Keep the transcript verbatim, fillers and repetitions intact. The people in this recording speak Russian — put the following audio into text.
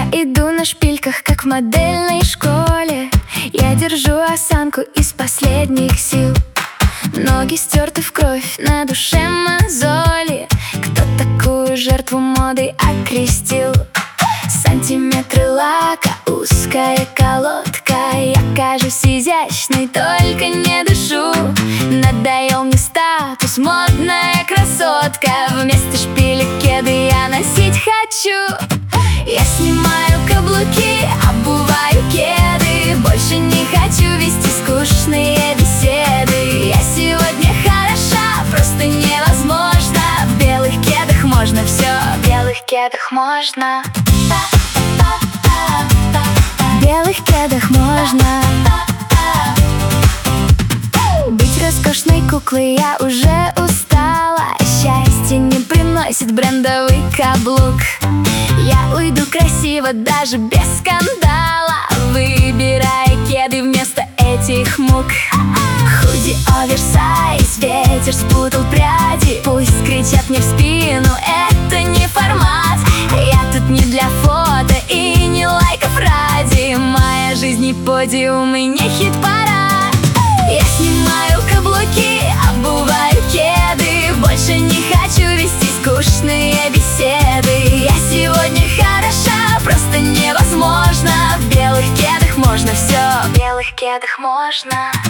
иду на шпильках, как в модельной школе. Я держу осанку из последних сил. Ноги стерты в кровь, на душе мозоли. Кто такую жертву моды окрестил? Сантиметры лака, узкая колодка. Я кажусь изящной, только не дышу. Надоел мне статус, модная красотка. Вместо шпилек кеды я носить хочу. Я снимаю каблуки, обуваю кеды. Больше не хочу вести скучные беседы. Я сегодня хороша, просто невозможно. В белых кедах можно все, в белых кедах можно. В белых кедах можно. Быть роскошной куклой я уже устала. Счастье не приносит брендовый каблук. Я уйду красиво, даже без скандала, выбирая кеды вместо этих мук. Худи оверсайз, ветер спутал пряди. Пусть кричат мне в спину, это не формат. Я тут не для фото и не лайков ради. Моя жизнь не подиум и не хит-парад. Я снимаю каблуки, обуваю кеды. Больше не хочу вести скучные беседы. Я сегодня хороша, просто невозможно. В белых кедах можно все, в белых кедах можно.